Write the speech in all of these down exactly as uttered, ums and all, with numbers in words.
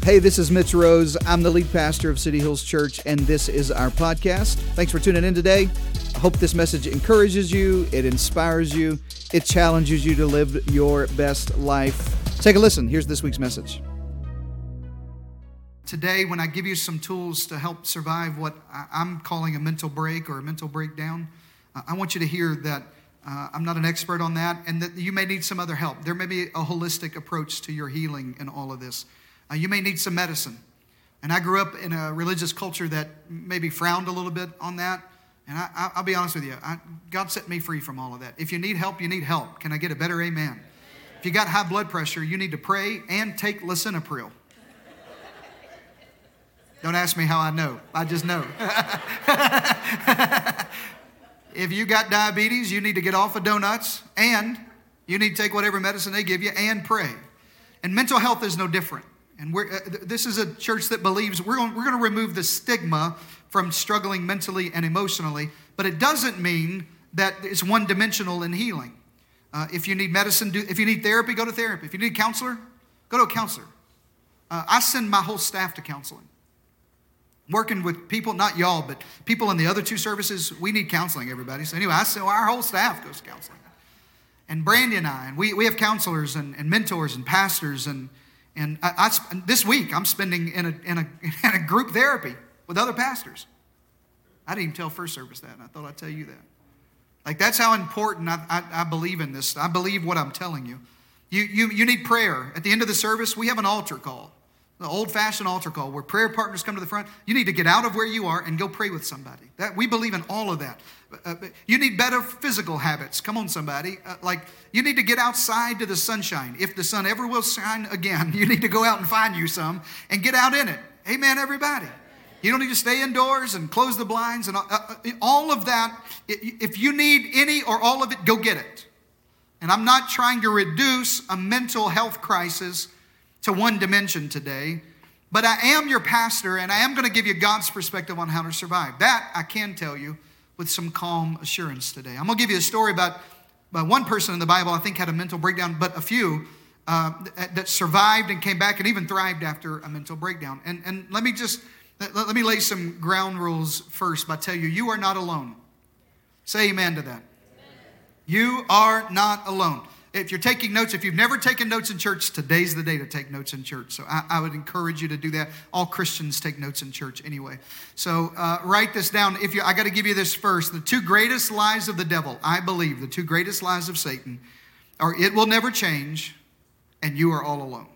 Hey, this is Mitch Rose. I'm the lead pastor of City Hills Church, and this is our podcast. Thanks for tuning in today. I hope this message encourages you, it inspires you, it challenges you to live your best life. Take a listen. Here's this week's message. Today, when I give you some tools to help survive what I'm calling a mental break or a mental breakdown, I want you to hear that uh, I'm not an expert on that, and that you may need some other help. There may be a holistic approach to your healing in all of this. Uh, you may need some medicine. And I grew up in a religious culture that maybe frowned a little bit on that. And I, I, I'll be honest with you, I, God set me free from all of that. If you need help, you need help. Can I get a better amen? If you got high blood pressure, you need to pray and take lisinopril. Don't ask me how I know. I just know. If you got diabetes, you need to get off of donuts, and you need to take whatever medicine they give you and pray. And mental health is no different. And we're, uh, this is a church that believes we're going, we're going to remove the stigma from struggling mentally and emotionally, but it doesn't mean that it's one-dimensional in healing. Uh, if you need medicine, do, if you need therapy, go to therapy. If you need a counselor, go to a counselor. Uh, I send my whole staff to counseling. Working with people, not y'all, but people in the other two services, we need counseling, everybody. So anyway, I send, our whole staff goes to counseling. And Brandy and I, and we, we have counselors and, and mentors and pastors, and And I, I, this week, I'm spending in a, in, a, in a group therapy with other pastors. I didn't even tell First Service that, and I thought I'd tell you that. Like, that's how important I, I, I believe in this. I believe what I'm telling you. You, you. you need prayer. At the end of the service, we have an altar call, an old-fashioned altar call, where prayer partners come to the front. You need to get out of where you are and go pray with somebody. That we believe in all of that. Uh, you need better physical habits. Come on, somebody. Uh, like, you need to get outside to the sunshine. If the sun ever will shine again, you need to go out and find you some and get out in it. Amen, everybody. You don't need to stay indoors and close the blinds and all, uh, all of that. If you need any or all of it, go get it. And I'm not trying to reduce a mental health crisis to one dimension today, but I am your pastor, and I am going to give you God's perspective on how to survive. That I can tell you with some calm assurance today. I'm going to give you a story about, about one person in the Bible I think had a mental breakdown, but a few uh, that survived and came back and even thrived after a mental breakdown. And, and let me just, let, let me lay some ground rules first by telling you, you are not alone. Say amen to that. Amen. You are not alone. If you're taking notes, if you've never taken notes in church, today's the day to take notes in church. So I, I would encourage you to do that. All Christians take notes in church anyway. So uh, write this down. If you, I got to give you this first. The two greatest lies of the devil, I believe, the two greatest lies of Satan are it will never change and you are all alone.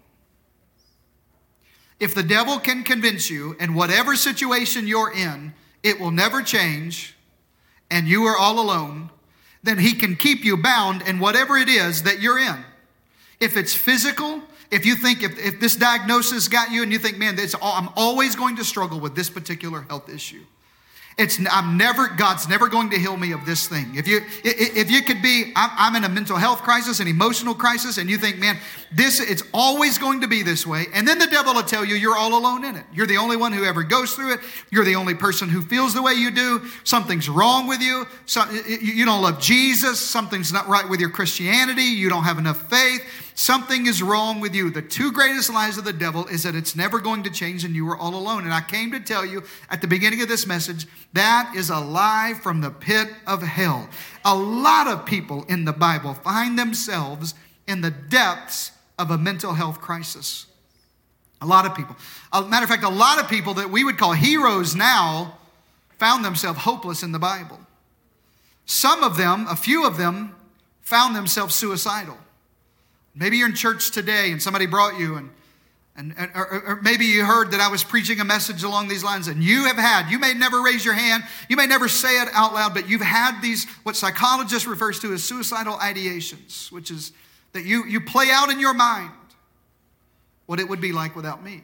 If the devil can convince you in whatever situation you're in, it will never change and you are all alone, then he can keep you bound in whatever it is that you're in. If it's physical, if you think, if, if this diagnosis got you and you think, man, it's all, I'm always going to struggle with this particular health issue. It's, I'm never, God's never going to heal me of this thing. If you, if you could be, I'm, I'm in a mental health crisis, an emotional crisis, and you think, man, this, it's always going to be this way. And then the devil will tell you you're all alone in it. You're the only one who ever goes through it. You're the only person who feels the way you do. Something's wrong with you. So, you don't love Jesus. Something's not right with your Christianity. You don't have enough faith. Something is wrong with you. The two greatest lies of the devil is that it's never going to change and you are all alone. And I came to tell you at the beginning of this message, that is a lie from the pit of hell. A lot of people in the Bible find themselves in the depths of a mental health crisis. A lot of people. As a matter of fact, a lot of people that we would call heroes now found themselves hopeless in the Bible. Some of them, a few of them, found themselves suicidal. Maybe you're in church today and somebody brought you, and, and, and or, or maybe you heard that I was preaching a message along these lines, and you have had, you may never raise your hand, you may never say it out loud, but you've had these, what psychologists refers to as suicidal ideations, which is that you, you play out in your mind what it would be like without me.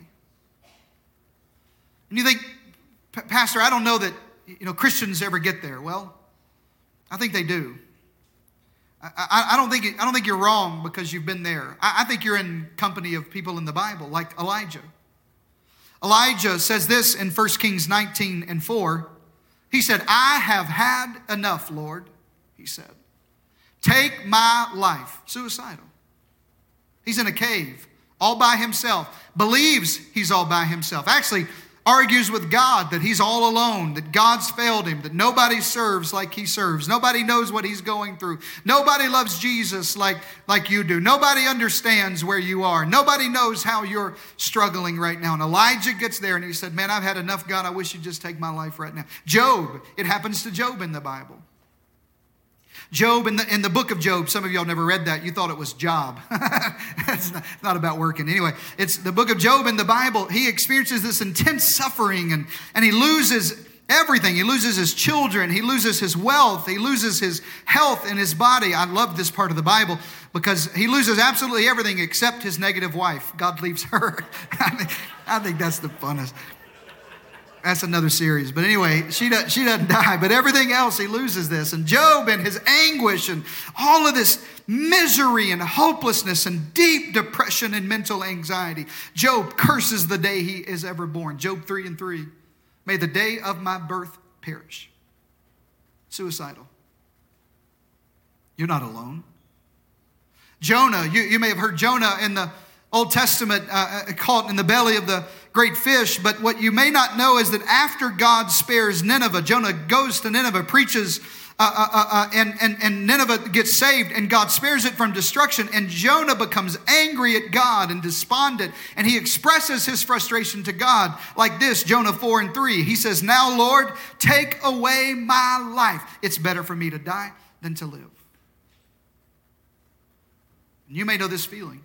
And you think, Pastor, I don't know that, you know, Christians ever get there. Well, I think they do. I, I don't think I don't think you're wrong because you've been there. I, I think you're in company of people in the Bible, like Elijah. Elijah says this in First Kings nineteen and four. He said, I have had enough, Lord, he said. Take my life. Suicidal. He's in a cave all by himself, believes he's all by himself, actually argues with God that he's all alone, that God's failed him, that nobody serves like he serves. Nobody knows what he's going through. Nobody loves Jesus like, like you do. Nobody understands where you are. Nobody knows how you're struggling right now. And Elijah gets there and he said, man, I've had enough, God. I wish you'd just take my life right now. Job, it happens to Job in the Bible. Job, in the, in the book of Job, some of y'all never read that. You thought it was Job. It's not, not about working. Anyway, it's the book of Job in the Bible. He experiences this intense suffering and, and he loses everything. He loses his children. He loses his wealth. He loses his health and his body. I love this part of the Bible because he loses absolutely everything except his negative wife. God leaves her. I think, I think that's the funnest. That's another series. But anyway, she, does, she doesn't die. But everything else, he loses this. And Job and his anguish and all of this misery and hopelessness and deep depression and mental anxiety. Job curses the day he is ever born. Job three and three. May the day of my birth perish. Suicidal. You're not alone. Jonah, you, you may have heard Jonah in the Old Testament uh, caught in the belly of the great fish. But what you may not know is that after God spares Nineveh, Jonah goes to Nineveh, preaches, uh, uh, uh, and, and, and Nineveh gets saved, and God spares it from destruction. And Jonah becomes angry at God and despondent, and he expresses his frustration to God like this, Jonah four and three. He says, now, Lord, take away my life. It's better for me to die than to live. And you may know this feeling.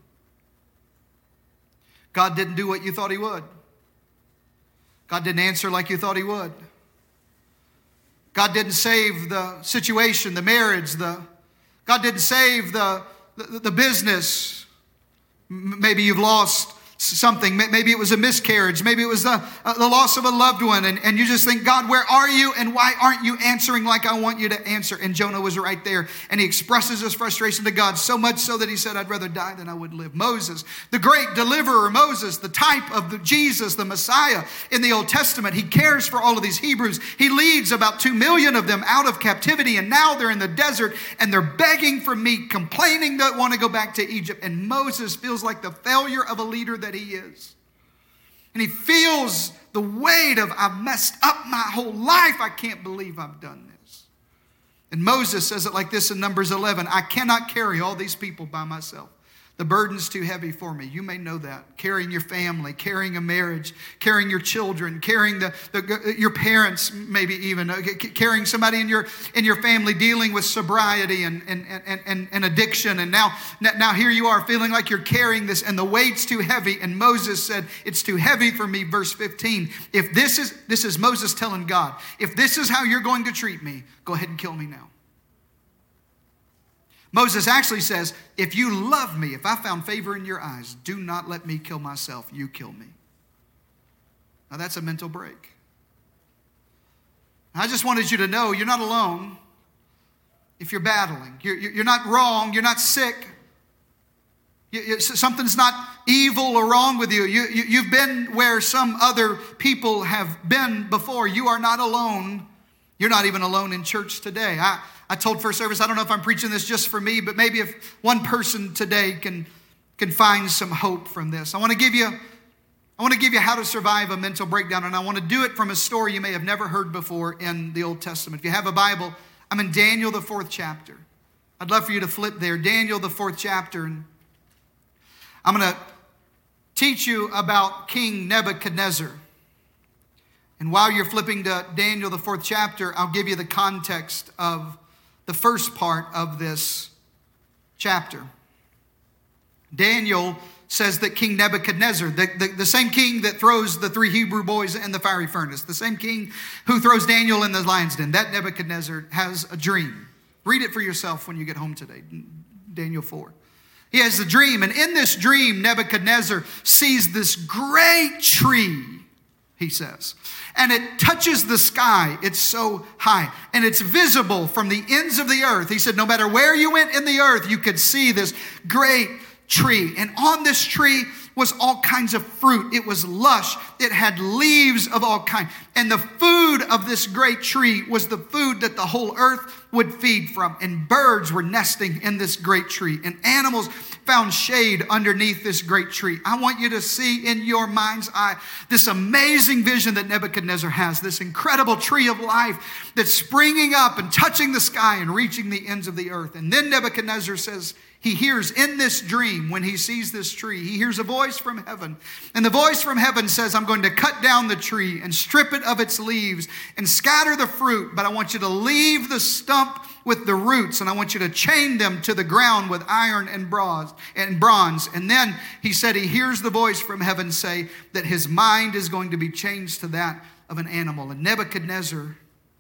God didn't do what you thought he would. God didn't answer like you thought he would. God didn't save the situation, the marriage, the God didn't save the, the, the business. Maybe you've lost something. Maybe it was a miscarriage. Maybe it was the, uh, the loss of a loved one. And, and you just think, God, where are you? And why aren't you answering like I want you to answer? And Jonah was right there. And he expresses his frustration to God so much so that he said, I'd rather die than I would live. Moses, the great deliverer, Moses, the type of the Jesus, the Messiah in the Old Testament. He cares for all of these Hebrews. He leads about two million of them out of captivity. And now they're in the desert and they're begging for meat, complaining that want to go back to Egypt. And Moses feels like the failure of a leader that he is. And he feels the weight of, I've messed up my whole life. I can't believe I've done this. And Moses says it like this in Numbers eleven. I cannot carry all these people by myself. The burden's too heavy for me. You may know that. Carrying your family, carrying a marriage, carrying your children, carrying the, the your parents, maybe even uh, carrying somebody in your in your family dealing with sobriety and and, and, and, and addiction. And now, now here you are feeling like you're carrying this and the weight's too heavy. And Moses said, it's too heavy for me. Verse fifteen. If this is this is Moses telling God, if this is how you're going to treat me, go ahead and kill me now. Moses actually says, if you love me, if I found favor in your eyes, do not let me kill myself. You kill me. Now that's a mental break. I just wanted you to know you're not alone if you're battling. You're, you're not wrong. You're not sick. You, you, something's not evil or wrong with you. You, you. You've been where some other people have been before. You are not alone. You're not even alone in church today. I, I told first service, I don't know if I'm preaching this just for me, but maybe if one person today can, can find some hope from this. I want to give you, I want to give you how to survive a mental breakdown, and I want to do it from a story you may have never heard before in the Old Testament. If you have a Bible, I'm in Daniel, the fourth chapter. I'd love for you to flip there. Daniel, the fourth chapter. And I'm going to teach you about King Nebuchadnezzar. And while you're flipping to Daniel, the fourth chapter, I'll give you the context of the first part of this chapter. Daniel says that King Nebuchadnezzar, the, the, the same king that throws the three Hebrew boys in the fiery furnace, the same king who throws Daniel in the lion's den, that Nebuchadnezzar has a dream. Read it for yourself when you get home today, Daniel four. He has a dream, and in this dream, Nebuchadnezzar sees this great tree, he says. And it touches the sky. It's so high. And it's visible from the ends of the earth. He said, no matter where you went in the earth, you could see this great tree. And on this tree was all kinds of fruit. It was lush. It had leaves of all kinds. And the food of this great tree was the food that the whole earth would feed from. And birds were nesting in this great tree. And animals found shade underneath this great tree. I want you to see in your mind's eye this amazing vision that Nebuchadnezzar has, this incredible tree of life that's springing up and touching the sky and reaching the ends of the earth. And then Nebuchadnezzar says, he hears in this dream, when he sees this tree, he hears a voice from heaven. And the voice from heaven says, I'm going to cut down the tree and strip it of its leaves and scatter the fruit, but I want you to leave the stump with the roots, and I want you to chain them to the ground with iron and bronze. And bronze. And then he said he hears the voice from heaven say that his mind is going to be changed to that of an animal. And Nebuchadnezzar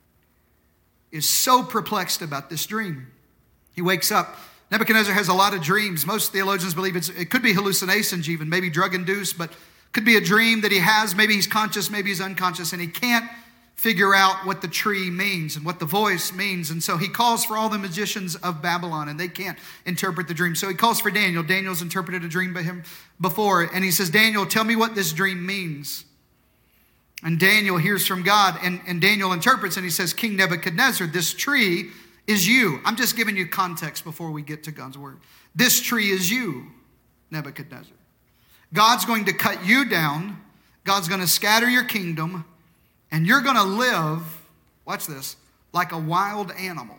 is so perplexed about this dream. He wakes up. Nebuchadnezzar has a lot of dreams. Most theologians believe it's, it could be hallucinations even, maybe drug-induced, but could be a dream that he has. Maybe he's conscious, maybe he's unconscious, and he can't figure out what the tree means and what the voice means. And so he calls for all the magicians of Babylon, and they can't interpret the dream. So he calls for Daniel. Daniel's interpreted a dream by him before, and he says, Daniel, tell me what this dream means. And Daniel hears from God, and, and Daniel interprets, and he says, King Nebuchadnezzar, this tree is you. I'm just giving you context before we get to God's word. This tree is you, Nebuchadnezzar. God's going to cut you down. God's going to scatter your kingdom. And you're going to live, watch this, like a wild animal.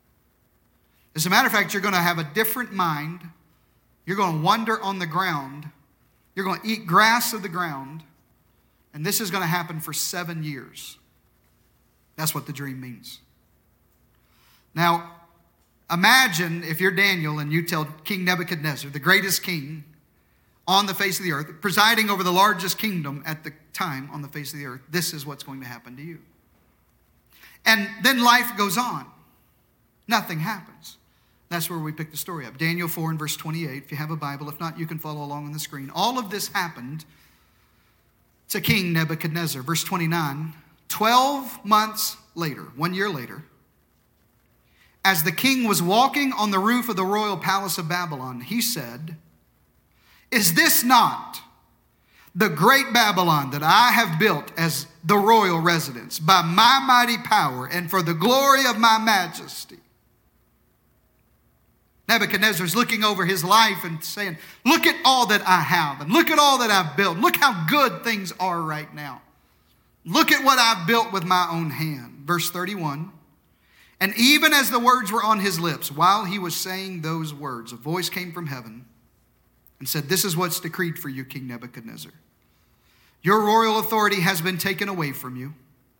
As a matter of fact, you're going to have a different mind. You're going to wander on the ground. You're going to eat grass of the ground. And this is going to happen for seven years. That's what the dream means. Now, imagine if you're Daniel and you tell King Nebuchadnezzar, the greatest king on the face of the earth, presiding over the largest kingdom at the time on the face of the earth, this is what's going to happen to you. And then life goes on. Nothing happens. That's where we pick the story up. Daniel four and verse twenty-eight, if you have a Bible. If not, you can follow along on the screen. All of this happened to King Nebuchadnezzar. Verse twenty-nine, twelve months later, one year later, as the king was walking on the roof of the royal palace of Babylon, he said, is this not the great Babylon that I have built as the royal residence by my mighty power and for the glory of my majesty? Nebuchadnezzar's looking over his life and saying, look at all that I have and look at all that I've built. Look how good things are right now. Look at what I've built with my own hand. Verse thirty-one. And even as the words were on his lips, while he was saying those words, a voice came from heaven and said, this is what's decreed for you, King Nebuchadnezzar. Your royal authority has been taken away from you.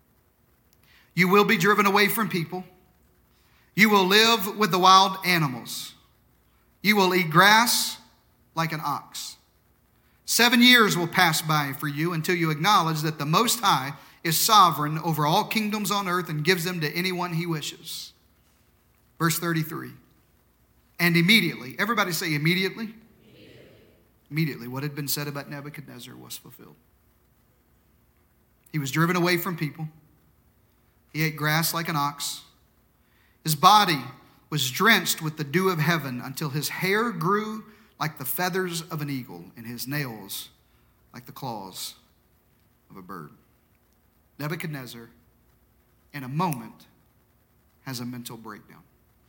You will be driven away from people. You will live with the wild animals. You will eat grass like an ox. Seven years will pass by for you until you acknowledge that the Most High is sovereign over all kingdoms on earth and gives them to anyone he wishes. Verse thirty-three. And immediately, everybody say immediately. Immediately. Immediately, what had been said about Nebuchadnezzar was fulfilled. He was driven away from people. He ate grass like an ox. His body was drenched with the dew of heaven until his hair grew like the feathers of an eagle and his nails like the claws of a bird. Nebuchadnezzar, in a moment, has a mental breakdown.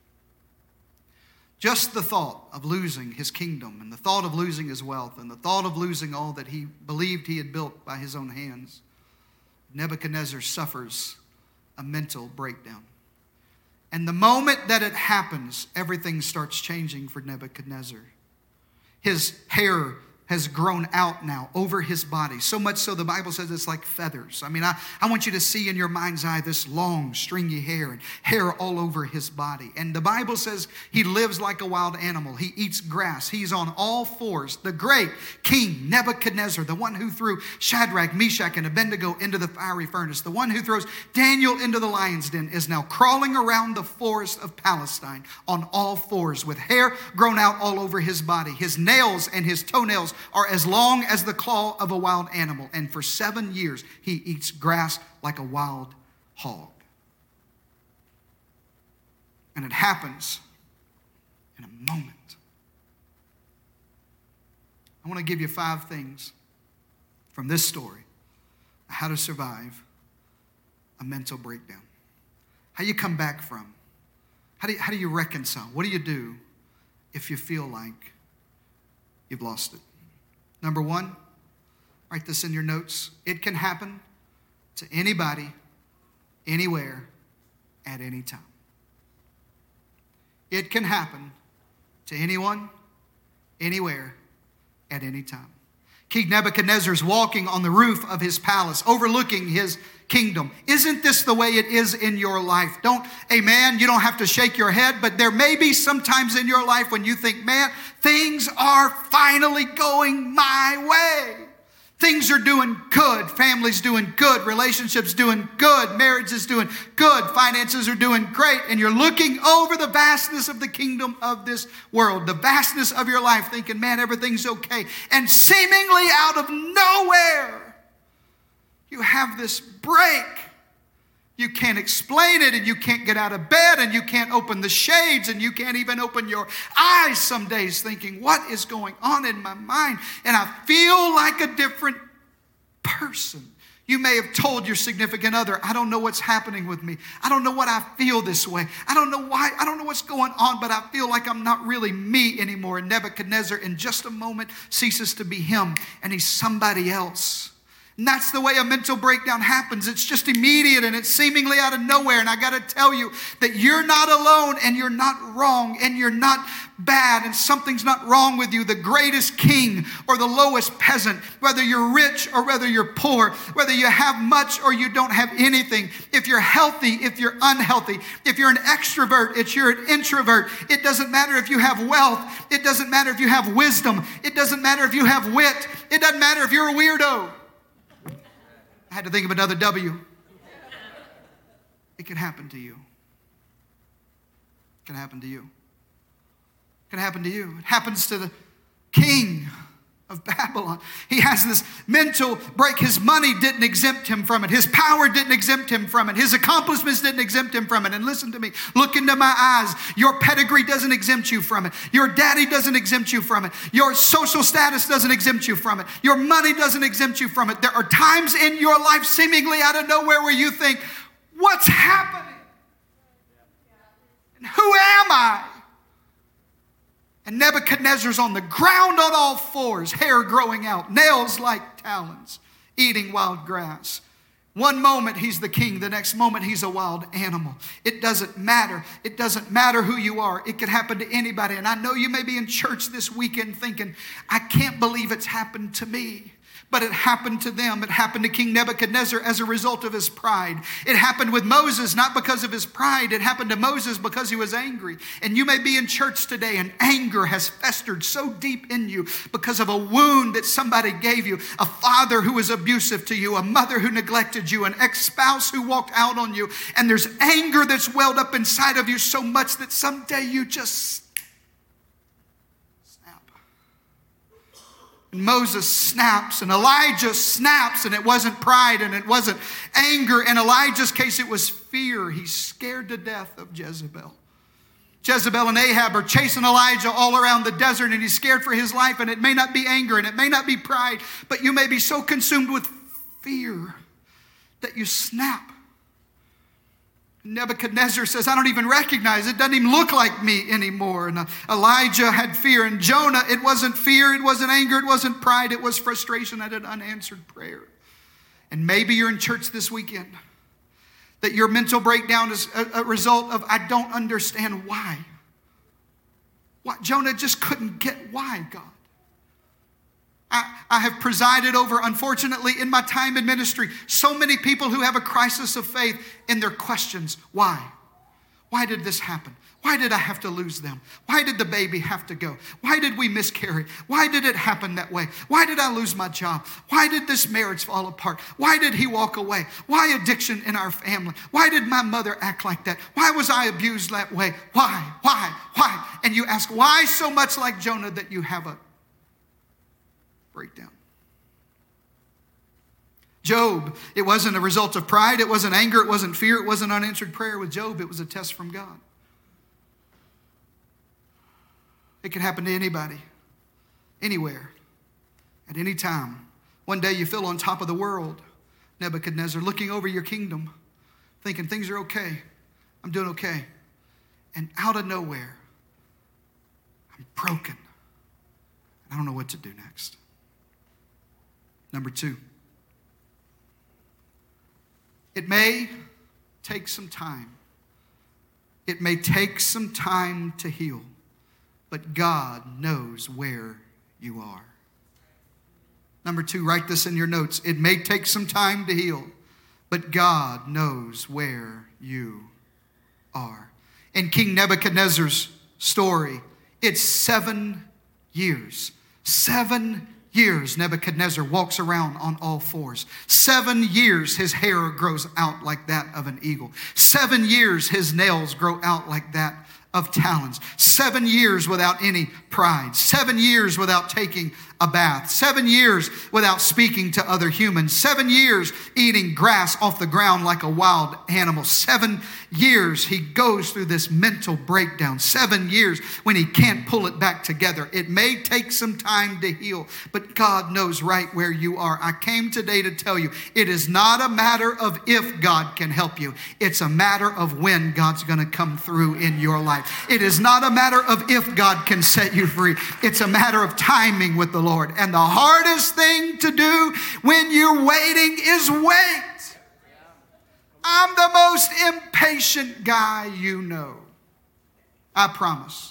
Just the thought of losing his kingdom and the thought of losing his wealth and the thought of losing all that he believed he had built by his own hands, Nebuchadnezzar suffers a mental breakdown. And the moment that it happens, everything starts changing for Nebuchadnezzar. His hair has grown out now over his body. So much so the Bible says it's like feathers. I mean, I, I want you to see in your mind's eye this long, stringy hair and hair all over his body. And the Bible says he lives like a wild animal. He eats grass. He's on all fours. The great King Nebuchadnezzar, the one who threw Shadrach, Meshach, and Abednego into the fiery furnace, the one who throws Daniel into the lion's den, is now crawling around the forest of Palestine on all fours with hair grown out all over his body. His nails and his toenails are as long as the claw of a wild animal. And for seven years, he eats grass like a wild hog. And it happens in a moment. I want to give you five things from this story, how to survive a mental breakdown. How you come back from. How do you, how do you reconcile? What do you do if you feel like you've lost it? Number one, write this in your notes. It can happen to anybody, anywhere, at any time. It can happen to anyone, anywhere, at any time. King Nebuchadnezzar is walking on the roof of his palace, overlooking his kingdom. Isn't this the way it is in your life? Don't, amen, you don't have to shake your head, but there may be some times in your life when you think, man, things are finally going my way. Things are doing good. Family's doing good. Relationships doing good. Marriage is doing good. Finances are doing great. And you're looking over the vastness of the kingdom of this world, the vastness of your life, thinking, man, everything's okay. And seemingly out of nowhere, you have this break. You can't explain it, and you can't get out of bed, and you can't open the shades, and you can't even open your eyes some days thinking, what is going on in my mind? And I feel like a different person. You may have told your significant other, I don't know what's happening with me. I don't know what I feel this way. I don't know why. I don't know what's going on, but I feel like I'm not really me anymore. And Nebuchadnezzar, in just a moment, ceases to be him, and he's somebody else. And that's the way a mental breakdown happens. It's just immediate and it's seemingly out of nowhere. And I got to tell you that you're not alone and you're not wrong and you're not bad and something's not wrong with you. The greatest king or the lowest peasant, whether you're rich or whether you're poor, whether you have much or you don't have anything, if you're healthy, if you're unhealthy, if you're an extrovert, if you're an introvert, it doesn't matter if you have wealth. It doesn't matter if you have wisdom. It doesn't matter if you have wit. It doesn't matter if you're a weirdo. I had to think of another W. It can happen to you. It can happen to you. It can happen to you. It happens to the king of Babylon. He has this mental break. His money didn't exempt him from it. His power didn't exempt him from it. His accomplishments didn't exempt him from it. And listen to me. Look into my eyes. Your pedigree doesn't exempt you from it. Your daddy doesn't exempt you from it. Your social status doesn't exempt you from it. Your money doesn't exempt you from it. There are times in your life seemingly out of nowhere where you think, what's happening? And who am I? And Nebuchadnezzar's on the ground on all fours, hair growing out, nails like talons, eating wild grass. One moment he's the king, the next moment he's a wild animal. It doesn't matter. It doesn't matter who you are. It could happen to anybody. And I know you may be in church this weekend thinking, I can't believe it's happened to me. But it happened to them. It happened to King Nebuchadnezzar as a result of his pride. It happened with Moses, not because of his pride. It happened to Moses because he was angry. And you may be in church today and anger has festered so deep in you because of a wound that somebody gave you. A father who was abusive to you, a mother who neglected you, an ex-spouse who walked out on you. And there's anger that's welled up inside of you so much that someday you just And Moses snaps and Elijah snaps, and it wasn't pride and it wasn't anger. In Elijah's case, it was fear. He's scared to death of Jezebel. Jezebel and Ahab are chasing Elijah all around the desert, and he's scared for his life. And it may not be anger and it may not be pride, but you may be so consumed with fear that you snap. Nebuchadnezzar says, I don't even recognize it. It doesn't even look like me anymore. And uh, Elijah had fear. And Jonah, it wasn't fear, it wasn't anger, it wasn't pride, it was frustration at an unanswered prayer. And maybe you're in church this weekend that your mental breakdown is a, a result of, I don't understand why. Why? Jonah just couldn't get why, God. I, I have presided over, unfortunately, in my time in ministry, so many people who have a crisis of faith in their questions. Why? Why did this happen? Why did I have to lose them? Why did the baby have to go? Why did we miscarry? Why did it happen that way? Why did I lose my job? Why did this marriage fall apart? Why did he walk away? Why addiction in our family? Why did my mother act like that? Why was I abused that way? Why? Why? Why? And you ask why so much like Jonah that you have a breakdown. Job, it wasn't a result of pride, it wasn't anger, it wasn't fear, it wasn't unanswered prayer. With Job, it was a test from God. It can happen to anybody, anywhere, At any time. One day you feel on top of the world, Nebuchadnezzar, looking over your kingdom, thinking things are okay. I'm doing okay. And out of nowhere, I'm broken. I don't know what to do next. Number two, it may take some time. It may take some time to heal, but God knows where you are. Number two, write this in your notes. It may take some time to heal, but God knows where you are. In King Nebuchadnezzar's story, it's seven years. Seven years Nebuchadnezzar walks around on all fours. Seven years his hair grows out like that of an eagle. Seven years his nails grow out like that of talons. Seven years without any pride. Seven years without taking a bath. Seven years without speaking to other humans. Seven years eating grass off the ground like a wild animal. Seven years he goes through this mental breakdown. Seven years when he can't pull it back together. It may take some time to heal, but God knows right where you are. I came today to tell you, it is not a matter of if God can help you. It's a matter of when God's going to come through in your life. It is not a matter of if God can set you free. It's a matter of timing with the Lord. And the hardest thing to do when you're waiting is wait. I'm the most impatient guy you know. I promise.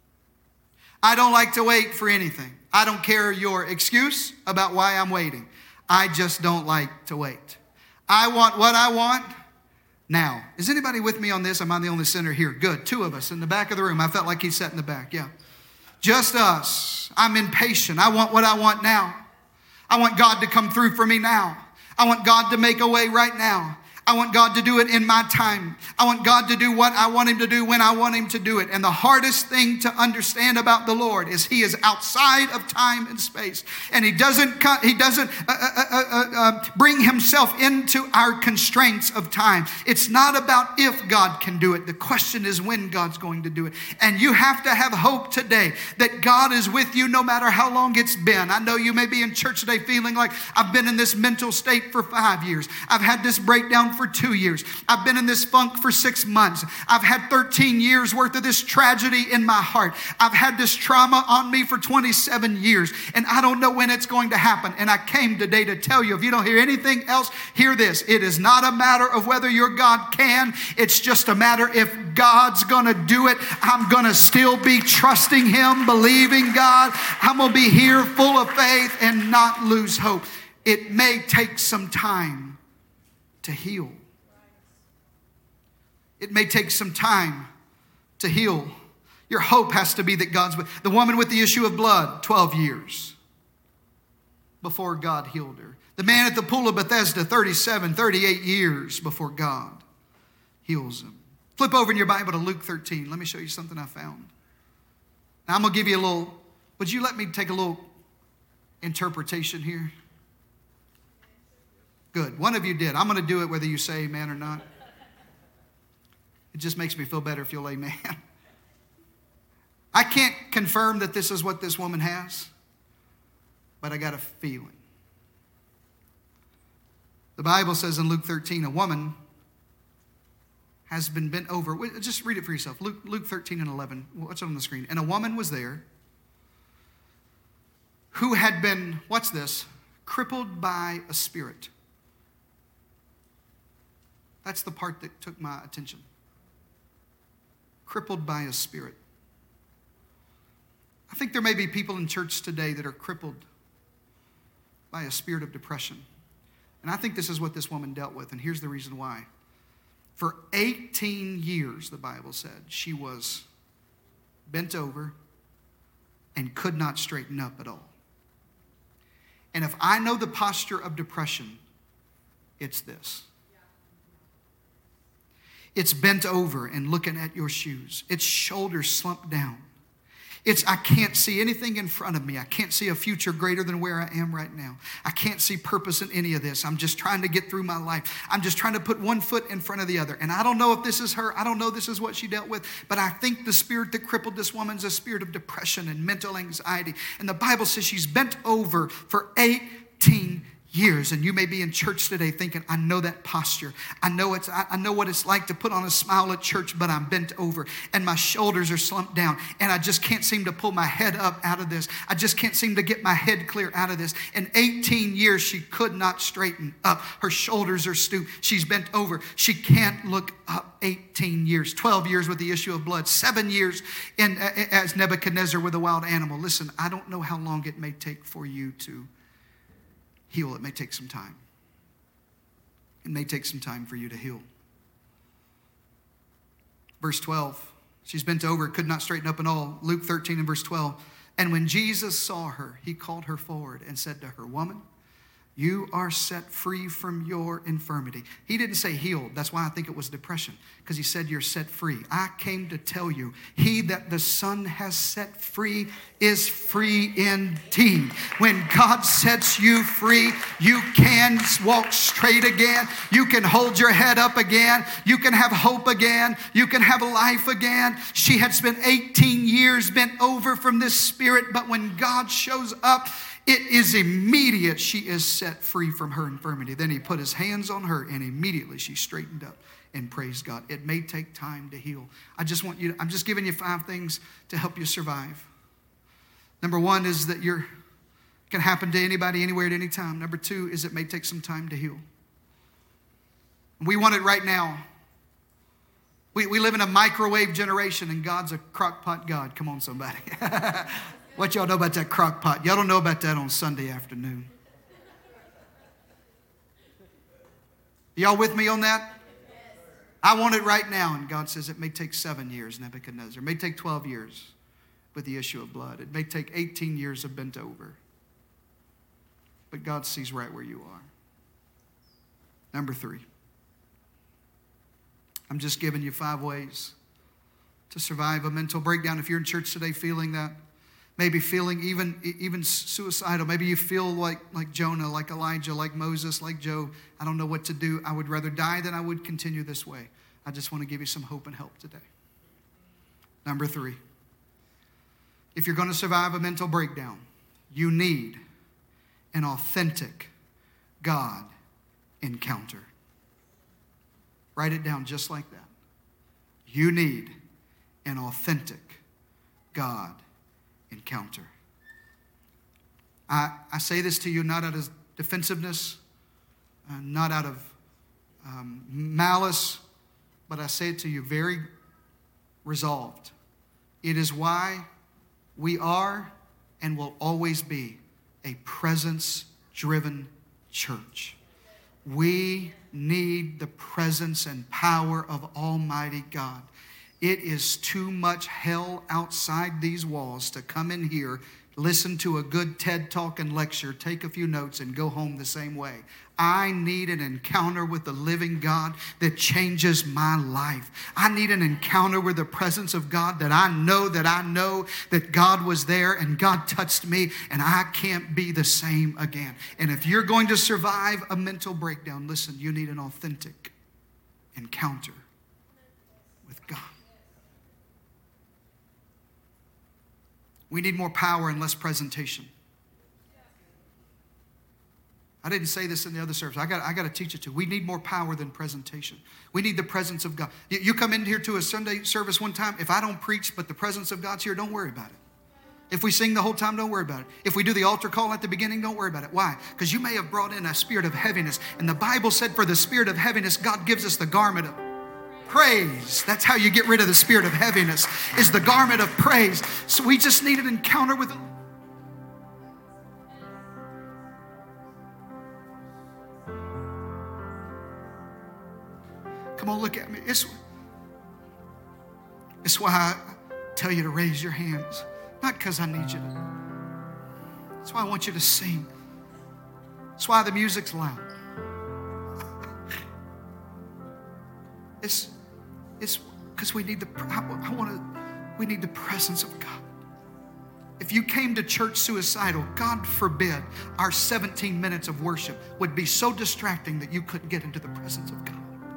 I don't like to wait for anything. I don't care your excuse about why I'm waiting. I just don't like to wait. I want what I want now. Is anybody with me on this? Am I the only sinner here? Good. Two of us in the back of the room. I felt like he sat in the back. Yeah. Just us. I'm impatient. I want what I want now. I want God to come through for me now. I want God to make a way right now. I want God to do it in my time. I want God to do what I want him to do when I want him to do it. And the hardest thing to understand about the Lord is he is outside of time and space. And he doesn't, he doesn't uh, uh, uh, uh, bring himself into our constraints of time. It's not about if God can do it. The question is when God's going to do it. And you have to have hope today that God is with you no matter how long it's been. I know you may be in church today feeling like I've been in this mental state for five years. I've had this breakdown for two years. I've been in this funk for six months. I've had thirteen years worth of this tragedy in my heart. I've had this trauma on me for twenty-seven years, and I don't know when it's going to happen. And I came today to tell you, if you don't hear anything else, hear this. It is not a matter of whether your God can. It's just a matter if God's going to do it. I'm going to still be trusting him, believing God. I'm going to be here full of faith and not lose hope. It may take some time to heal. It may take some time to heal. Your hope has to be that God's with. The woman with the issue of blood, twelve years before God healed her. The man at the pool of Bethesda, thirty-seven, thirty-eight years before God heals him. Flip over in your Bible to Luke thirteen. Let me show you something I found. Now I'm going to give you a little, would you let me take a little interpretation here? Good. One of you did. I'm going to do it whether you say amen or not. It just makes me feel better if you'll amen. I can't confirm that this is what this woman has, but I got a feeling. The Bible says in Luke thirteen, a woman has been bent over. Just read it for yourself. Luke, Luke thirteen and eleven. What's on the screen? And a woman was there who had been, what's this? Crippled by a spirit. That's the part that took my attention. Crippled by a spirit. I think there may be people in church today that are crippled by a spirit of depression. And I think this is what this woman dealt with, and here's the reason why. For eighteen years, the Bible said, she was bent over and could not straighten up at all. And if I know the posture of depression, it's this. It's bent over and looking at your shoes. Its shoulders slumped down. It's, I can't see anything in front of me. I can't see a future greater than where I am right now. I can't see purpose in any of this. I'm just trying to get through my life. I'm just trying to put one foot in front of the other. And I don't know if this is her. I don't know this is what she dealt with. But I think the spirit that crippled this woman is a spirit of depression and mental anxiety. And the Bible says she's bent over for eighteen years. And you may be in church today thinking, I know that posture. I know it's I know what it's like to put on a smile at church, but I'm bent over and my shoulders are slumped down and I just can't seem to pull my head up out of this. I just can't seem to get my head clear out of this. In eighteen years, she could not straighten up. Her shoulders are stooped. She's bent over. She can't look up. eighteen years, twelve years with the issue of blood, seven years in as Nebuchadnezzar with a wild animal. Listen, I don't know how long it may take for you to heal. It may take some time. It may take some time for you to heal. Verse twelve, she's bent over, could not straighten up at all. Luke thirteen and verse twelve. And when Jesus saw her, he called her forward and said to her, woman, you are set free from your infirmity. He didn't say healed. That's why I think it was depression, because he said you're set free. I came to tell you, he that the Son has set free is free indeed. When God sets you free, you can walk straight again. You can hold your head up again. You can have hope again. You can have life again. She had spent eighteen years bent over from this spirit, but when God shows up, it is immediate. She is set free from her infirmity. Then he put his hands on her and immediately she straightened up and praised God. It may take time to heal. I just want you to, I'm just giving you five things to help you survive. Number one is that you're, it can happen to anybody, anywhere, at any time. Number two is it may take some time to heal. We want it right now. We, we live in a microwave generation and God's a crock pot God. Come on, somebody. What y'all know about that crock pot? Y'all don't know about that on Sunday afternoon. Y'all with me on that? I want it right now. And God says it may take seven years, Nebuchadnezzar. It may take twelve years with the issue of blood. It may take eighteen years of bent over. But God sees right where you are. Number three. I'm just giving you five ways to survive a mental breakdown. If you're in church today feeling that, maybe feeling even, even suicidal. Maybe you feel like, like Jonah, like Elijah, like Moses, like Job. I don't know what to do. I would rather die than I would continue this way. I just want to give you some hope and help today. Number three. If you're going to survive a mental breakdown, you need an authentic God encounter. Write it down just like that. You need an authentic God encounter. I, I say this to you not out of defensiveness, uh, not out of um, malice, but I say it to you very resolved. It is why we are and will always be a presence-driven church. We need the presence and power of Almighty God. It is too much hell outside these walls to come in here, listen to a good TED Talk and lecture, take a few notes, and go home the same way. I need an encounter with the living God that changes my life. I need an encounter with the presence of God that I know that I know that God was there and God touched me and I can't be the same again. And if you're going to survive a mental breakdown, listen, you need an authentic encounter with God. We need more power and less presentation. I didn't say this in the other service. I got, I got to teach it to you. We need more power than presentation. We need the presence of God. You, you come in here to a Sunday service one time. If I don't preach, but the presence of God's here, don't worry about it. If we sing the whole time, don't worry about it. If we do the altar call at the beginning, don't worry about it. Why? Because you may have brought in a spirit of heaviness. And the Bible said for the spirit of heaviness, God gives us the garment of praise. That's how you get rid of the spirit of heaviness, is the garment of praise. So we just need an encounter with the Come on, look at me. It's, it's why I tell you to raise your hands. Not because I need you to. That's why I want you to sing. That's why the music's loud. It's it's because we need the I, I want to we need the presence of God. If you came to church suicidal, God forbid our seventeen minutes of worship would be so distracting that you couldn't get into the presence of God.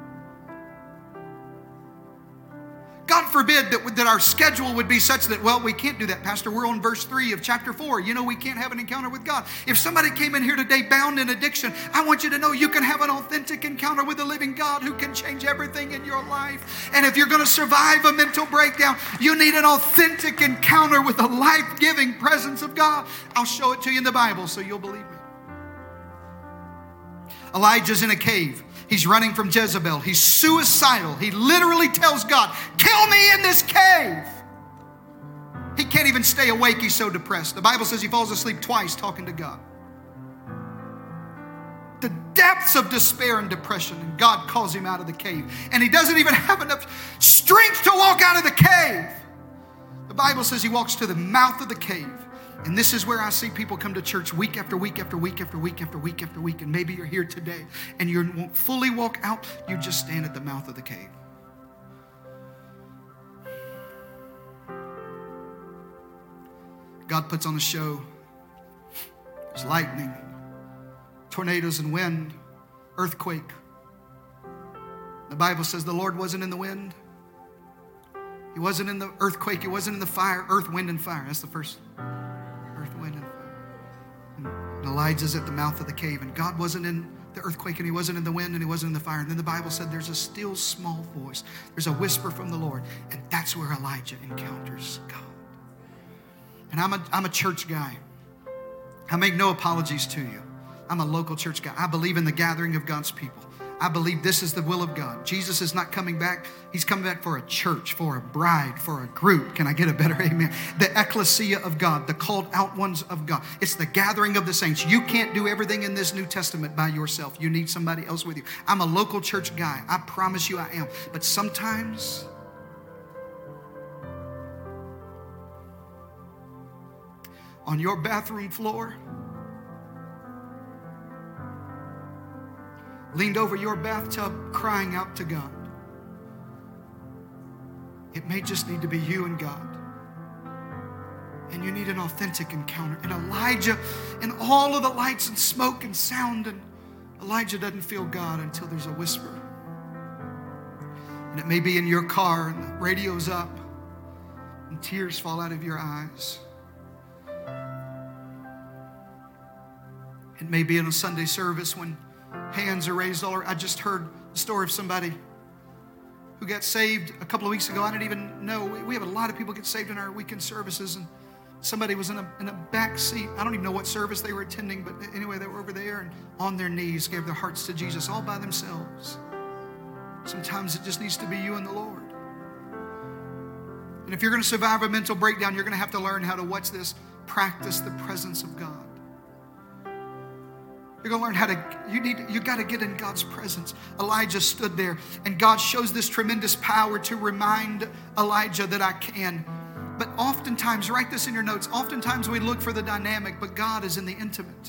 God forbid that, that our schedule would be such that, well, we can't do that, Pastor. We're on verse three of chapter four. You know, we can't have an encounter with God. If somebody came in here today bound in addiction, I want you to know you can have an authentic encounter with the living God who can change everything in your life. And if you're going to survive a mental breakdown, you need an authentic encounter with the life-giving presence of God. I'll show it to you in the Bible so you'll believe me. Elijah's in a cave. He's running from Jezebel. He's suicidal. He literally tells God, kill me in this cave. He can't even stay awake. He's so depressed. The Bible says he falls asleep twice talking to God. The depths of despair and depression, and God calls him out of the cave. And he doesn't even have enough strength to walk out of the cave. The Bible says he walks to the mouth of the cave. And this is where I see people come to church week after week after week after week after week after week. And maybe you're here today and you won't fully walk out. You just stand at the mouth of the cave. God puts on a show. There's lightning, tornadoes and wind, earthquake. The Bible says the Lord wasn't in the wind. He wasn't in the earthquake. He wasn't in the fire. Earth, wind, and fire. That's the first. Earth, wind, and fire. And Elijah's at the mouth of the cave. And God wasn't in the earthquake, and he wasn't in the wind, and he wasn't in the fire. And then the Bible said there's a still small voice. There's a whisper from the Lord. And that's where Elijah encounters God. And I'm a, I'm a church guy. I make no apologies to you. I'm a local church guy. I believe in the gathering of God's people. I believe this is the will of God. Jesus is not coming back. He's coming back for a church, for a bride, for a group. Can I get a better amen? The ecclesia of God, the called out ones of God. It's the gathering of the saints. You can't do everything in this New Testament by yourself. You need somebody else with you. I'm a local church guy. I promise you I am. But sometimes on your bathroom floor, leaned over your bathtub crying out to God. It may just need to be you and God. And you need an authentic encounter. And Elijah, and all of the lights and smoke and sound, and Elijah doesn't feel God until there's a whisper. And it may be in your car and the radio's up and tears fall out of your eyes. It may be in a Sunday service when hands are raised all around. I just heard the story of somebody who got saved a couple of weeks ago. I didn't even know. We have a lot of people get saved in our weekend services, and somebody was in a, in a back seat. I don't even know what service they were attending, but anyway, they were over there and on their knees gave their hearts to Jesus all by themselves. Sometimes it just needs to be you and the Lord. And if you're going to survive a mental breakdown, you're going to have to learn how to, watch this, practice the presence of God. You're going to learn how to, you need, you got to get in God's presence. Elijah stood there, and God shows this tremendous power to remind Elijah that I can. But oftentimes, write this in your notes, oftentimes we look for the dynamic, but God is in the intimate.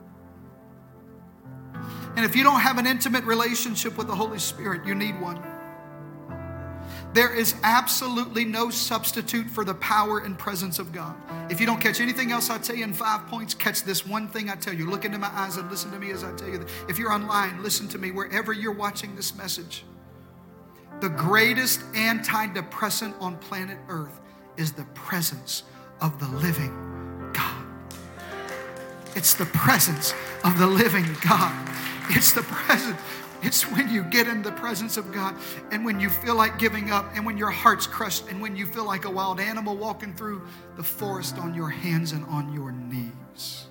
And if you don't have an intimate relationship with the Holy Spirit, you need one. There is absolutely no substitute for the power and presence of God. If you don't catch anything else I tell you in five points, catch this one thing I tell you. Look into my eyes and listen to me as I tell you that. If you're online, listen to me wherever you're watching this message. The greatest antidepressant on planet Earth is the presence of the living God. It's the presence of the living God. It's the presence. It's when you get in the presence of God, and when you feel like giving up, and when your heart's crushed, and when you feel like a wild animal walking through the forest on your hands and on your knees.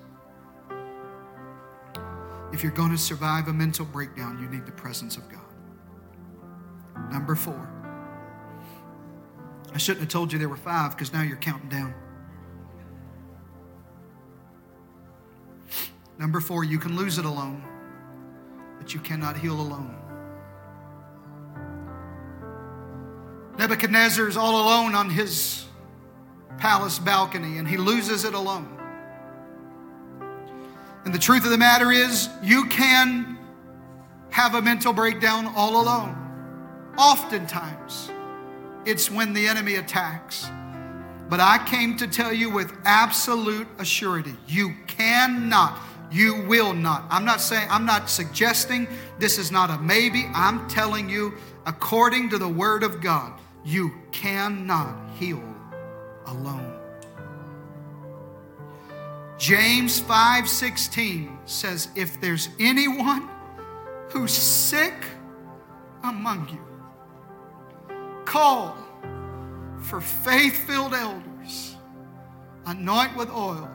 If you're going to survive a mental breakdown, you need the presence of God. Number four. I shouldn't have told you there were five, because now you're counting down. Number four, you can lose it alone, but you cannot heal alone. Nebuchadnezzar is all alone on his palace balcony, and he loses it alone. And the truth of the matter is, you can have a mental breakdown all alone. Oftentimes, it's when the enemy attacks. But I came to tell you with absolute assurity, you cannot, you will not. I'm not saying, I'm not suggesting, this is not a maybe. I'm telling you, according to the Word of God, you cannot heal alone. James five sixteen says, if there's anyone who's sick among you, call for faith-filled elders, anoint with oil.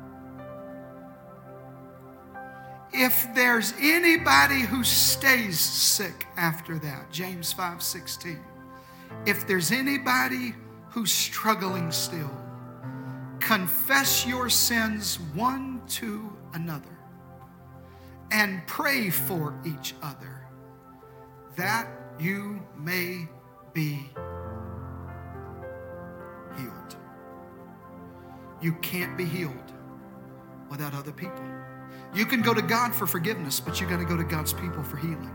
If there's anybody who stays sick after that, James five sixteen, if there's anybody who's struggling still, confess your sins one to another and pray for each other that you may be healed. You can't be healed without other people. You can go to God for forgiveness, but you got to go to God's people for healing.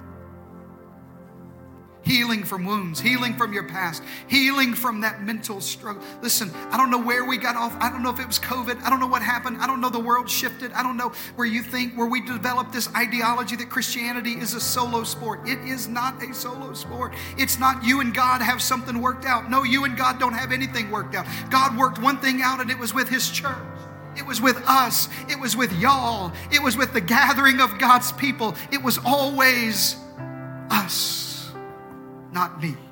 Healing from wounds, healing from your past, healing from that mental struggle. Listen, I don't know where we got off. I don't know if it was COVID. I don't know what happened. I don't know the world shifted. I don't know where you think, where we developed this ideology that Christianity is a solo sport. It is not a solo sport. It's not you and God have something worked out. No, you and God don't have anything worked out. God worked one thing out, and it was with His church. It was with us. It was with y'all. It was with the gathering of God's people. It was always us, not me.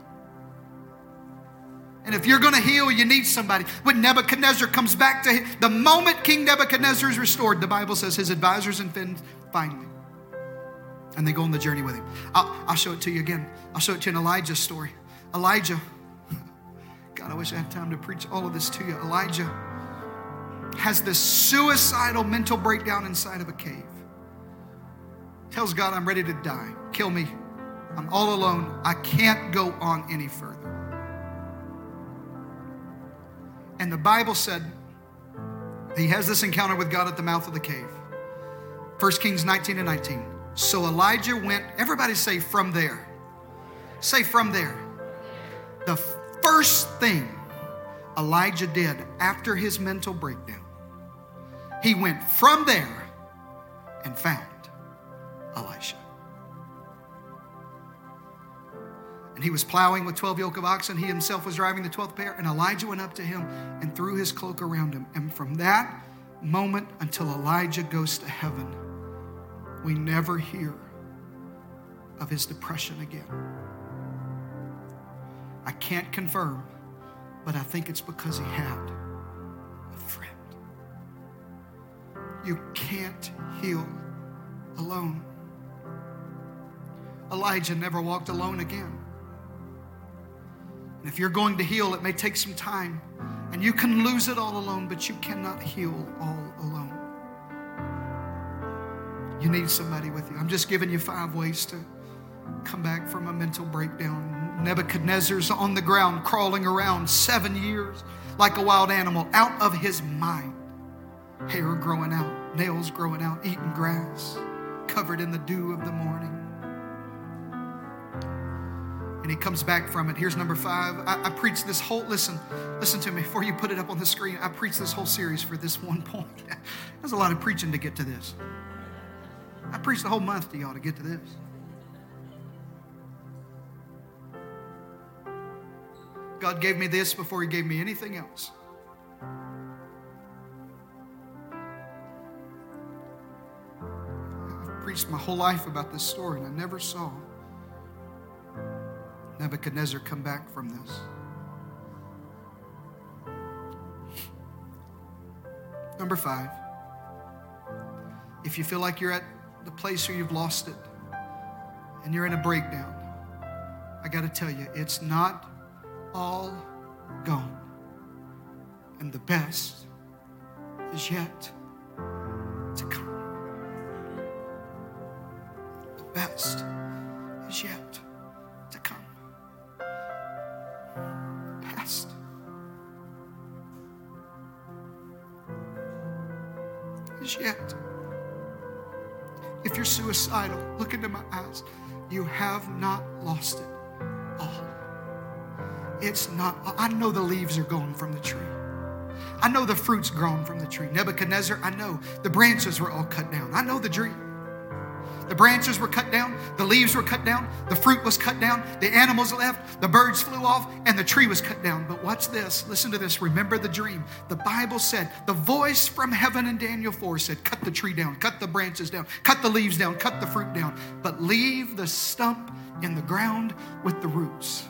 And if you're going to heal, you need somebody. When Nebuchadnezzar comes back to him, the moment King Nebuchadnezzar is restored, the Bible says his advisors and friends find him. And they go on the journey with him. I'll, I'll show it to you again. I'll show it to you in Elijah's story. Elijah, God, I wish I had time to preach all of this to you. Elijah has this suicidal mental breakdown inside of a cave. Tells God, I'm ready to die. Kill me. I'm all alone. I can't go on any further. And the Bible said he has this encounter with God at the mouth of the cave. First Kings nineteen and nineteen. So Elijah went, everybody say from there. Say from there. The first thing Elijah did after his mental breakdown, he went from there and found Elisha. And he was plowing with twelve yoke of oxen. He himself was driving the twelfth pair. And Elijah went up to him and threw his cloak around him. And from that moment until Elijah goes to heaven, we never hear of his depression again. I can't confirm, but I think it's because he had a friend. You can't heal alone. Elijah never walked alone again. And if you're going to heal, it may take some time. And you can lose it all alone, but you cannot heal all alone. You need somebody with you. I'm just giving you five ways to come back from a mental breakdown. Nebuchadnezzar's on the ground, crawling around seven years like a wild animal, out of his mind. Hair growing out, nails growing out, eating grass, covered in the dew of the morning. And he comes back from it. Here's number five. I, I preached this whole, listen, listen to me before you put it up on the screen. I preached this whole series for this one point. There's a lot of preaching to get to this. I preached the whole month to y'all to get to this. God gave me this before He gave me anything else. I've preached my whole life about this story, and I never saw Nebuchadnezzar come back from this. Number five, if you feel like you're at the place where you've lost it and you're in a breakdown, I got to tell you, it's not all gone. And the best is yet to come. The best is yet to come. Past is yet. If you're suicidal, look into my eyes. You have not lost it all. It's not, I know the leaves are gone from the tree. I know the fruit's grown from the tree. Nebuchadnezzar, I know the branches were all cut down. I know the dream. The branches were cut down, the leaves were cut down, the fruit was cut down, the animals left, the birds flew off, and the tree was cut down. But watch this, listen to this, remember the dream. The Bible said, the voice from heaven in Daniel four said, cut the tree down, cut the branches down, cut the leaves down, cut the fruit down, but leave the stump in the ground with the roots.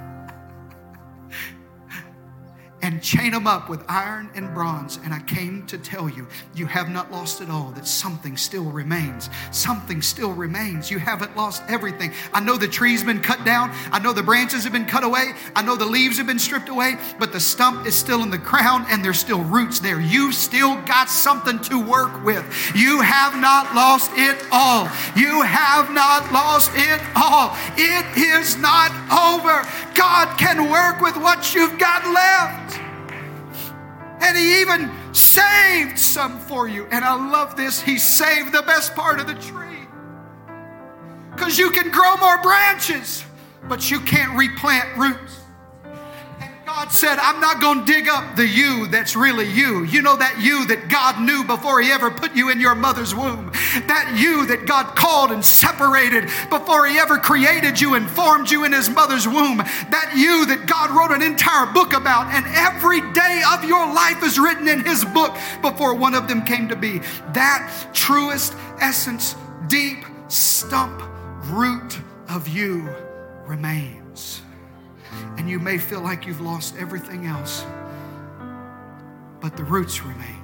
And chain them up with iron and bronze. And I came to tell you, you have not lost it all, that something still remains. Something still remains. You haven't lost everything. I know the tree's been cut down. I know the branches have been cut away. I know the leaves have been stripped away, but the stump is still in the ground and there's still roots there. You've still got something to work with. You have not lost it all. You have not lost it all. It is not over. God can work with what you've got left. And He even saved some for you. And I love this. He saved the best part of the tree. Because you can grow more branches, but you can't replant roots. And God said, I'm not going to dig up the you that's really you. You know that you that God knew before He ever put you in your mother's womb. That you that God called and separated before He ever created you and formed you in His mother's womb. That you that God wrote an entire book about, and every day of your life is written in His book before one of them came to be. That truest essence, deep stump root of you remains. And you may feel like you've lost everything else, but the roots remain.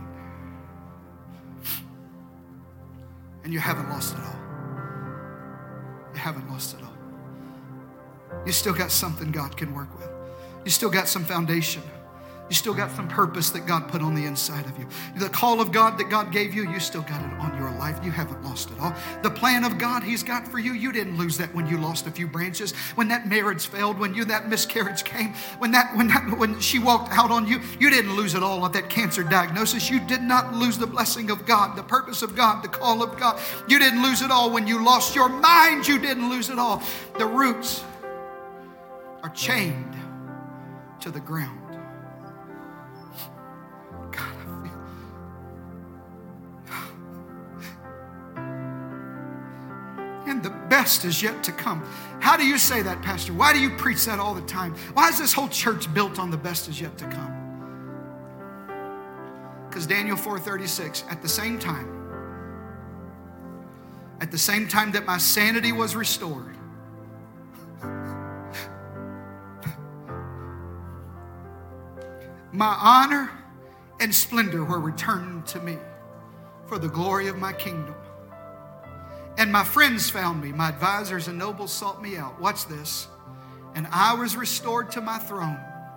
And you haven't lost it all. You haven't lost it all. You still got something God can work with. You still got some foundation. You still got some purpose that God put on the inside of you. The call of God that God gave you, you still got it on your life. You haven't lost it all. The plan of God He's got for you, you didn't lose that when you lost a few branches, when that marriage failed, when you that miscarriage came, when that when that when she walked out on you, you didn't lose it all at that cancer diagnosis. You did not lose the blessing of God, the purpose of God, the call of God. You didn't lose it all when you lost your mind. You didn't lose it all. The roots are chained to the ground. And the best is yet to come. How do you say that, Pastor? Why do you preach that all the time? Why is this whole church built on the best is yet to come? Because Daniel four thirty-six, at the same time, at the same time that my sanity was restored, my honor and splendor were returned to me for the glory of my kingdom. And my friends found me. My advisors and nobles sought me out. Watch this. And I was restored to my throne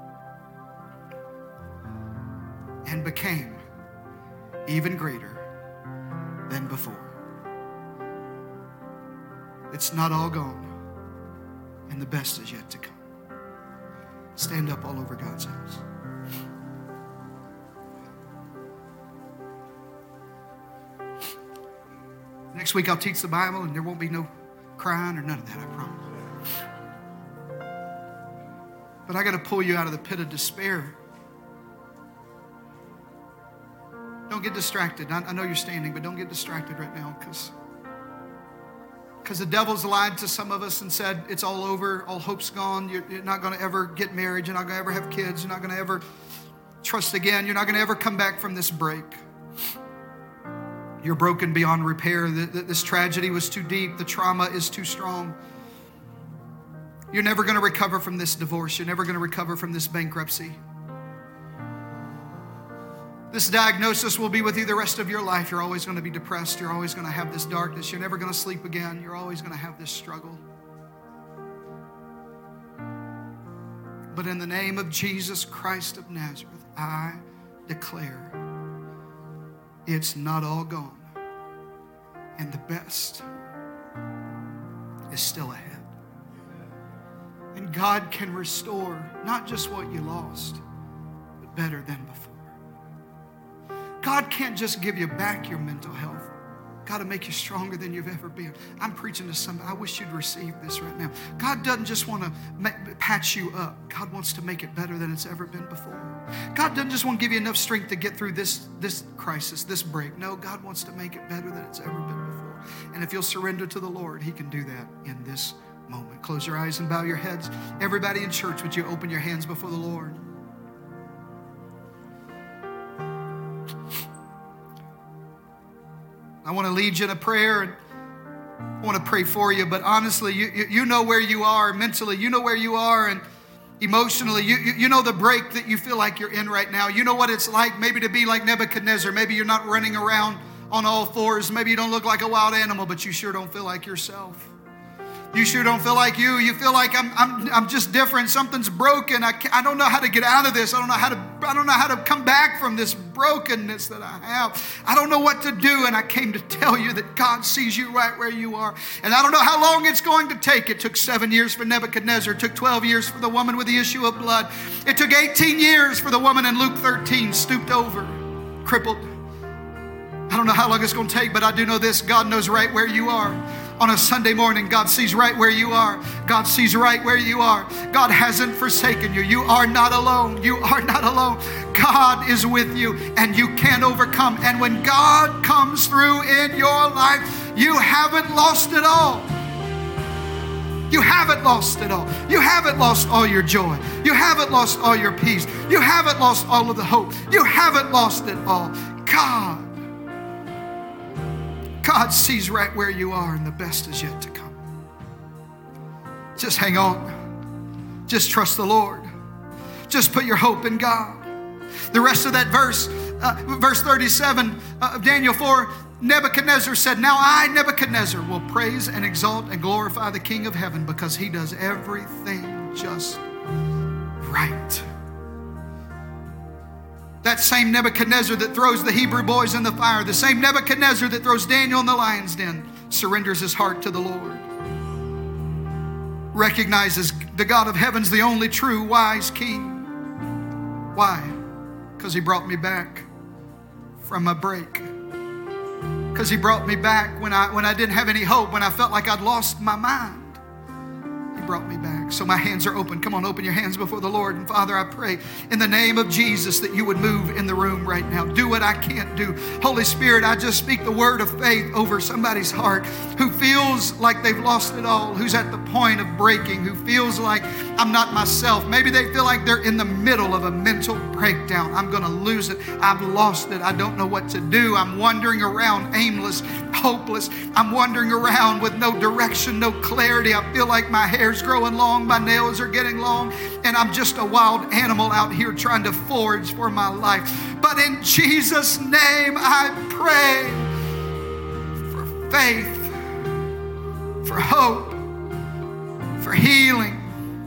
and became even greater than before. It's not all gone, and the best is yet to come. Stand up all over God's house. Next week I'll teach the Bible and there won't be no crying or none of that, I promise. But I got to pull you out of the pit of despair. Don't get distracted. I, I know you're standing, but don't get distracted right now because because the devil's lied to some of us and said it's all over, all hope's gone. You're, you're not going to ever get married. You're not going to ever have kids. You're not going to ever trust again. You're not going to ever come back from this break. You're broken beyond repair. This tragedy was too deep. The trauma is too strong. You're never going to recover from this divorce. You're never going to recover from this bankruptcy. This diagnosis will be with you the rest of your life. You're always going to be depressed. You're always going to have this darkness. You're never going to sleep again. You're always going to have this struggle. But in the name of Jesus Christ of Nazareth, I declare it's not all gone. And the best is still ahead. And God can restore not just what you lost, but better than before. God can't just give you back your mental health. God will make you stronger than you've ever been. I'm preaching to somebody. I wish you'd receive this right now. God doesn't just want to make, patch you up. God wants to make it better than it's ever been before. God doesn't just want to give you enough strength to get through this, this crisis, this break. No, God wants to make it better than it's ever been before. And if you'll surrender to the Lord, He can do that in this moment. Close your eyes and bow your heads. Everybody in church, would you open your hands before the Lord? I want to lead you in a prayer, and I want to pray for you, but honestly, you, you, you know where you are mentally. You know where you are, and emotionally. You, you, you know the break that you feel like you're in right now. You know what it's like maybe to be like Nebuchadnezzar. Maybe you're not running around on all fours. Maybe you don't look like a wild animal, but you sure don't feel like yourself. You sure don't feel like you. You feel like I'm, I'm, I'm just different. Something's broken. I, I don't know how to get out of this. I don't know how to, I don't know how to come back from this brokenness that I have. I don't know what to do. And I came to tell you that God sees you right where you are. And I don't know how long it's going to take. It took seven years for Nebuchadnezzar. It took twelve years for the woman with the issue of blood. It took eighteen years for the woman in Luke thirteen, stooped over, crippled. I don't know how long it's going to take, but I do know this. God knows right where you are. On a Sunday morning, God sees right where you are. God sees right where you are. God hasn't forsaken you. You are not alone. You are not alone. God is with you, and you can overcome. And when God comes through in your life, you haven't lost it all. You haven't lost it all. You haven't lost all your joy. You haven't lost all your peace. You haven't lost all of the hope. You haven't lost it all. God God sees right where you are, and the best is yet to come. Just hang on. Just trust the Lord. Just put your hope in God. The rest of that verse, uh, verse thirty-seven of Daniel four, Nebuchadnezzar said, "Now I, Nebuchadnezzar, will praise and exalt and glorify the King of heaven, because He does everything just right." That same Nebuchadnezzar that throws the Hebrew boys in the fire, the same Nebuchadnezzar that throws Daniel in the lion's den, surrenders his heart to the Lord. Recognizes the God of heaven's the only true wise King. Why? Because He brought me back from a break. Because He brought me back when I, when I didn't have any hope, when I felt like I'd lost my mind. Brought me back. So my hands are open. Come on, open your hands before the Lord. And Father, I pray in the name of Jesus that you would move in the room right now. Do what I can't do. Holy Spirit, I just speak the word of faith over somebody's heart who feels like they've lost it all, who's at the point of breaking, who feels like I'm not myself. Maybe they feel like they're in the middle of a mental breakdown. I'm going to lose it. I've lost it. I don't know what to do. I'm wandering around aimless, hopeless. I'm wandering around with no direction, no clarity. I feel like my hair's growing long, my nails are getting long, and I'm just a wild animal out here trying to forage for my life. But in Jesus' name, I pray for faith, for hope, for healing,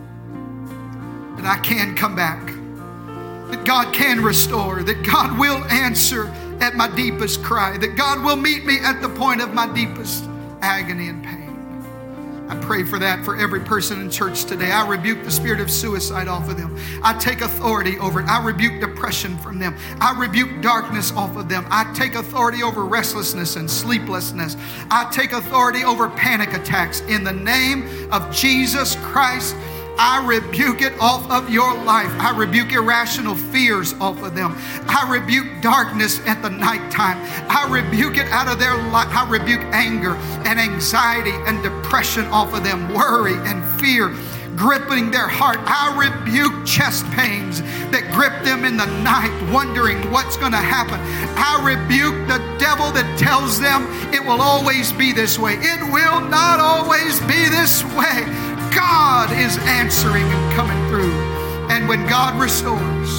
that I can come back, that God can restore, that God will answer at my deepest cry, that God will meet me at the point of my deepest agony and pain. I pray for that for every person in church today. I rebuke the spirit of suicide off of them. I take authority over it. I rebuke depression from them. I rebuke darkness off of them. I take authority over restlessness and sleeplessness. I take authority over panic attacks. In the name of Jesus Christ, I rebuke it off of your life. I rebuke irrational fears off of them. I rebuke darkness at the nighttime. I rebuke it out of their life. I rebuke anger and anxiety and depression off of them, worry and fear gripping their heart. I rebuke chest pains that grip them in the night, wondering what's going to happen. I rebuke the devil that tells them it will always be this way. It will not always be this way. God is answering and coming through. And when God restores,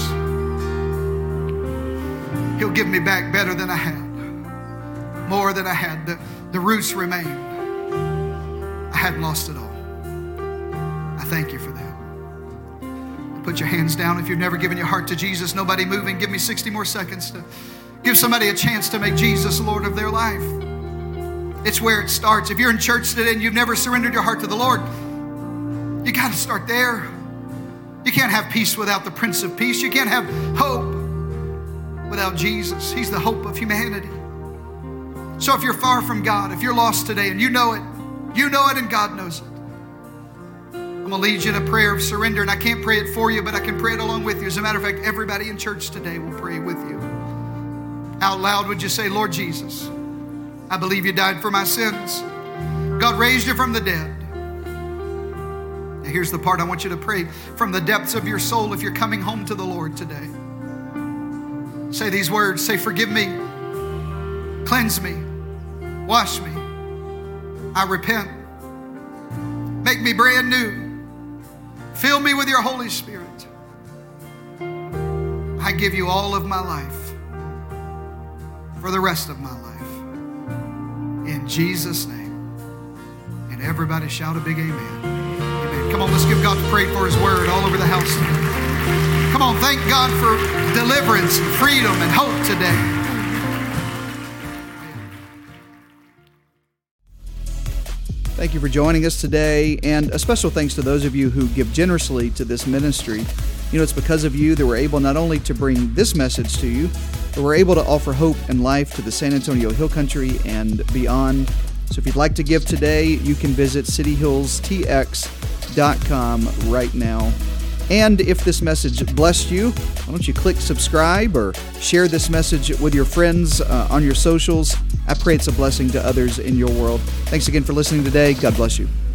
He'll give me back better than I had, more than I had. The, the roots remain. I hadn't lost it all. I thank you for that. Put your hands down if you've never given your heart to Jesus. Nobody moving. Give me sixty more seconds to give somebody a chance to make Jesus Lord of their life. It's where it starts. If you're in church today and you've never surrendered your heart to the Lord, you got to start there. You can't have peace without the Prince of Peace. You can't have hope without Jesus. He's the hope of humanity. So if you're far from God, if you're lost today and you know it, you know it and God knows it, I'm going to lead you in a prayer of surrender, and I can't pray it for you, but I can pray it along with you. As a matter of fact, everybody in church today will pray with you. Out loud, would you say, Lord Jesus, I believe you died for my sins. God raised you from the dead. Now here's the part I want you to pray from the depths of your soul if you're coming home to the Lord today. Say these words. Say, forgive me, cleanse me, wash me. I repent. Make me brand new. Fill me with your Holy Spirit. I give you all of my life for the rest of my life. In Jesus' name. And everybody shout a big amen. Amen. Come on, let's give God praise for His word all over the house today. Come on, thank God for deliverance and freedom and hope today. Thank you for joining us today, and a special thanks to those of you who give generously to this ministry. You know, it's because of you that we're able not only to bring this message to you, but we're able to offer hope and life to the San Antonio Hill Country and beyond. So if you'd like to give today, you can visit city hills t x dot com right now. And if this message blessed you, why don't you click subscribe or share this message with your friends uh, on your socials. I pray it's a blessing to others in your world. Thanks again for listening today. God bless you.